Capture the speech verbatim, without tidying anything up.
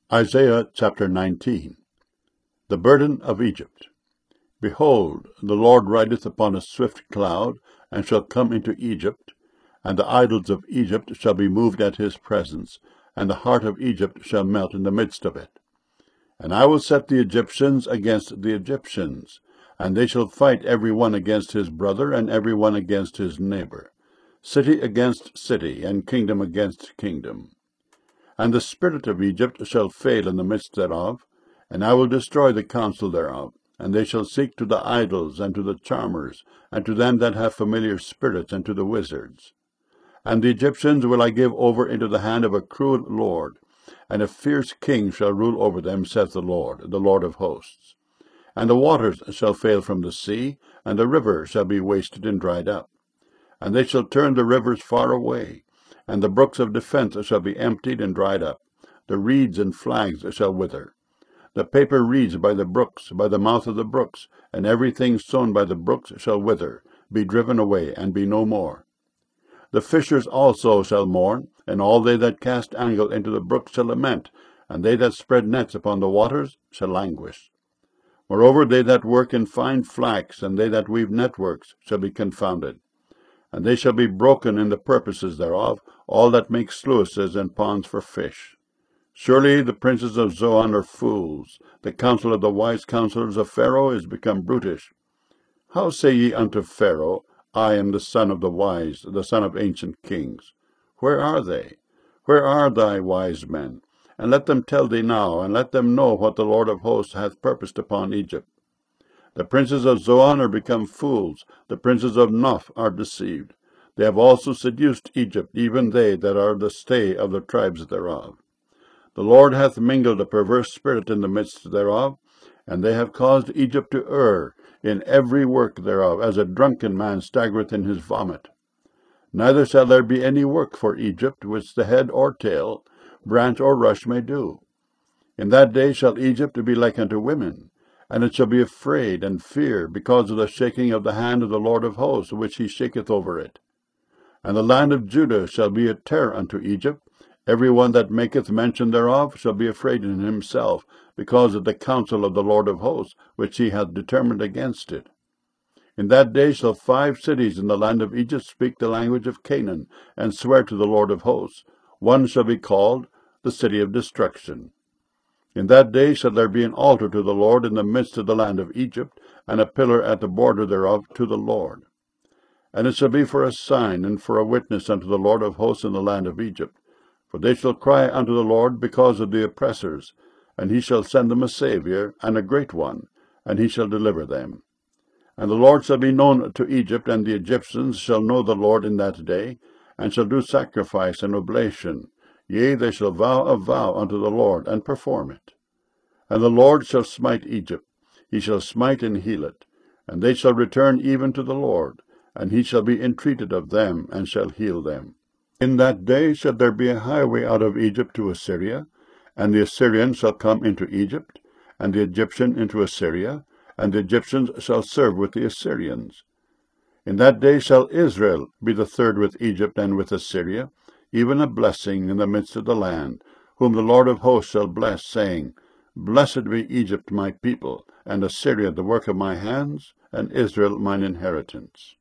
Isaiah chapter nineteen. The burden of Egypt. Behold, the Lord rideth upon a swift cloud, and shall come into Egypt, and the idols of Egypt shall be moved at his presence, and the heart of Egypt shall melt in the midst of it. And I will set the Egyptians against the Egyptians, and they shall fight every one against his brother, and every one against his neighbor, city against city, and kingdom against kingdom. And the spirit of Egypt shall fail in the midst thereof, and I will destroy the counsel thereof. And they shall seek to the idols, and to the charmers, and to them that have familiar spirits, and to the wizards. And the Egyptians will I give over into the hand of a cruel lord, and a fierce king shall rule over them, saith the Lord, the Lord of hosts. And the waters shall fail from the sea, and the river shall be wasted and dried up. And they shall turn the rivers far away, and the brooks of defence shall be emptied and dried up. The reeds and flags shall wither. The paper reeds by the brooks, by the mouth of the brooks, and everything sown by the brooks shall wither, be driven away, and be no more. The fishers also shall mourn, and all they that cast angle into the brooks shall lament, and they that spread nets upon the waters shall languish. Moreover, they that work in fine flax, and they that weave networks, shall be confounded. And they shall be broken in the purposes thereof, all that make sluices and ponds for fish. Surely the princes of Zoan are fools. The counsel of the wise counselors of Pharaoh is become brutish. How say ye unto Pharaoh, I am the son of the wise, the son of ancient kings? Where are they? Where are thy wise men? And let them tell thee now, and let them know what the Lord of hosts hath purposed upon Egypt. The princes of Zoan are become fools, the princes of Noph are deceived. They have also seduced Egypt, even they that are the stay of the tribes thereof. The Lord hath mingled a perverse spirit in the midst thereof, and they have caused Egypt to err in every work thereof, as a drunken man staggereth in his vomit. Neither shall there be any work for Egypt, which the head or tail, branch or rush may do. In that day shall Egypt be like unto women, and it shall be afraid and fear, because of the shaking of the hand of the Lord of hosts, which he shaketh over it. And the land of Judah shall be a terror unto Egypt. Every one that maketh mention thereof shall be afraid in himself, because of the counsel of the Lord of hosts, which he hath determined against it. In that day shall five cities in the land of Egypt speak the language of Canaan, and swear to the Lord of hosts. One shall be called the city of destruction. In that day shall there be an altar to the Lord in the midst of the land of Egypt, and a pillar at the border thereof to the Lord. And it shall be for a sign and for a witness unto the Lord of hosts in the land of Egypt. For they shall cry unto the Lord because of the oppressors, and he shall send them a Saviour, and a great one, and he shall deliver them. And the Lord shall be known to Egypt, and the Egyptians shall know the Lord in that day, and shall do sacrifice and oblation. Yea, they shall vow a vow unto the Lord, and perform it. And the Lord shall smite Egypt, he shall smite and heal it, and they shall return even to the Lord, and he shall be entreated of them, and shall heal them. In that day shall there be a highway out of Egypt to Assyria, and the Assyrian shall come into Egypt, and the Egyptian into Assyria, and the Egyptians shall serve with the Assyrians. In that day shall Israel be the third with Egypt and with Assyria, even a blessing in the midst of the land, whom the Lord of hosts shall bless, saying, Blessed be Egypt my people, and Assyria the work of my hands, and Israel mine inheritance.